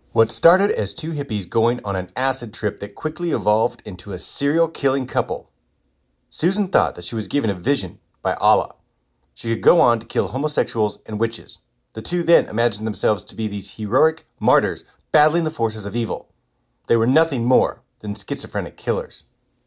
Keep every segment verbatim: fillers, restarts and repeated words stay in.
What started as two hippies going on an acid trip that quickly evolved into a serial-killing couple. Susan thought that she was given a vision by Allah. She could go on to kill homosexuals and witches. The two then imagined themselves to be these heroic martyrs battling the forces of evil. They were nothing more than schizophrenic killers.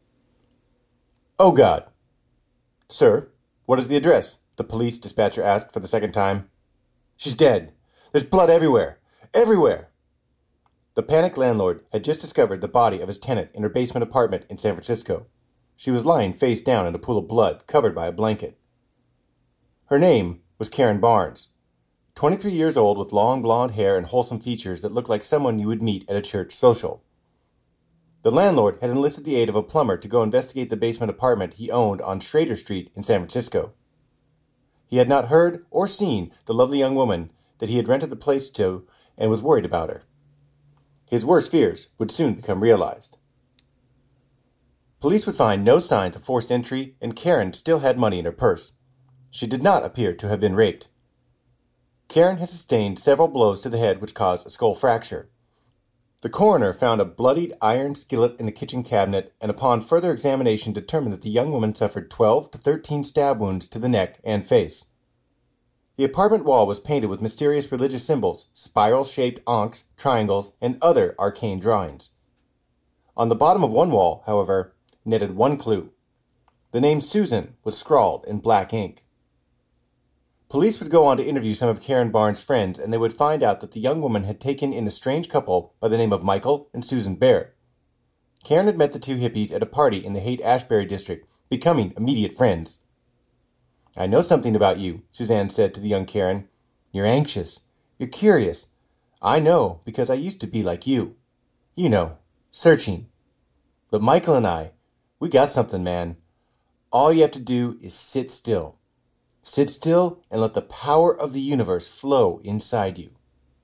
"Oh God." "Sir, what is the address?" the police dispatcher asked for the second time. "She's dead. There's blood everywhere. Everywhere." The panicked landlord had just discovered the body of his tenant in her basement apartment in San Francisco. She was lying face down in a pool of blood, covered by a blanket. Her name was Karen Barnes, twenty-three years old with long blonde hair and wholesome features that looked like someone you would meet at a church social. The landlord had enlisted the aid of a plumber to go investigate the basement apartment he owned on Schrader Street in San Francisco. He had not heard or seen the lovely young woman that he had rented the place to and was worried about her. His worst fears would soon become realized. Police would find no signs of forced entry, and Karen still had money in her purse. She did not appear to have been raped. Karen had sustained several blows to the head which caused a skull fracture. The coroner found a bloodied iron skillet in the kitchen cabinet, and upon further examination determined that the young woman suffered twelve to thirteen stab wounds to the neck and face. The apartment wall was painted with mysterious religious symbols, spiral-shaped ankhs, triangles, and other arcane drawings. On the bottom of one wall, however, netted one clue. The name Susan was scrawled in black ink. Police would go on to interview some of Karen Barnes' friends, and they would find out that the young woman had taken in a strange couple by the name of Michael and Susan Baer. Karen had met the two hippies at a party in the Haight-Ashbury district, becoming immediate friends. "I know something about you," Suzanne said to the young Karen. "You're anxious. You're curious. I know, because I used to be like you. You know, searching. But Michael and I, we got something, man. All you have to do is sit still. Sit still and let the power of the universe flow inside you."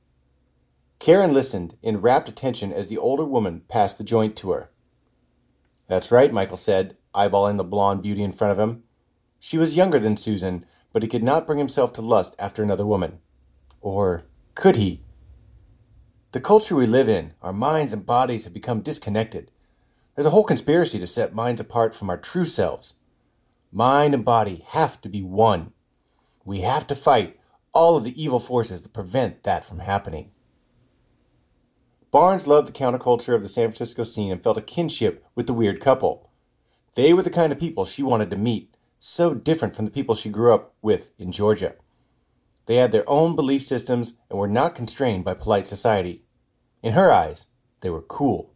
Karen listened in rapt attention as the older woman passed the joint to her. "That's right," Michael said, eyeballing the blonde beauty in front of him. She was younger than Susan, but he could not bring himself to lust after another woman. Or could he? The culture we live in, our minds and bodies have become disconnected. There's a whole conspiracy to set minds apart from our true selves. Mind and body have to be one. We have to fight all of the evil forces that prevent that from happening. Barnes loved the counterculture of the San Francisco scene and felt a kinship with the weird couple. They were the kind of people she wanted to meet, so different from the people she grew up with in Georgia. They had their own belief systems and were not constrained by polite society. In her eyes, they were cool.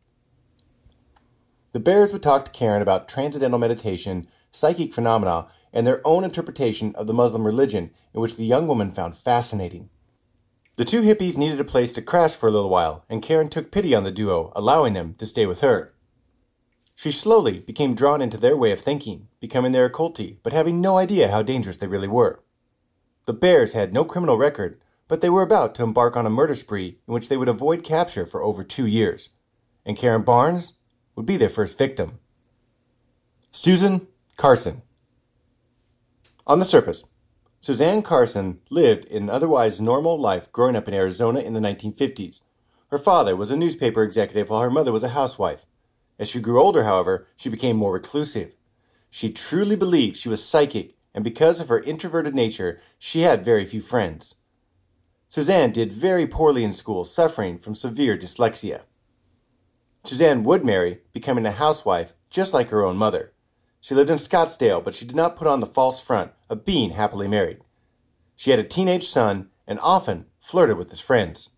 The Bears would talk to Karen about transcendental meditation, psychic phenomena, and their own interpretation of the Muslim religion, in which the young woman found fascinating. The two hippies needed a place to crash for a little while, and Karen took pity on the duo, allowing them to stay with her. She slowly became drawn into their way of thinking, becoming their occulti, but having no idea how dangerous they really were. The Bears had no criminal record, but they were about to embark on a murder spree in which they would avoid capture for over two years, and Karen Barnes would be their first victim. Susan Carson. On the surface, Suzanne Carson lived an otherwise normal life growing up in Arizona in the nineteen fifties. Her father was a newspaper executive while her mother was a housewife. As she grew older, however, she became more reclusive. She truly believed she was psychic, and because of her introverted nature, she had very few friends. Suzanne did very poorly in school, suffering from severe dyslexia. Suzanne would marry, becoming a housewife just like her own mother. She lived in Scottsdale, but she did not put on the false front of being happily married. She had a teenage son and often flirted with his friends.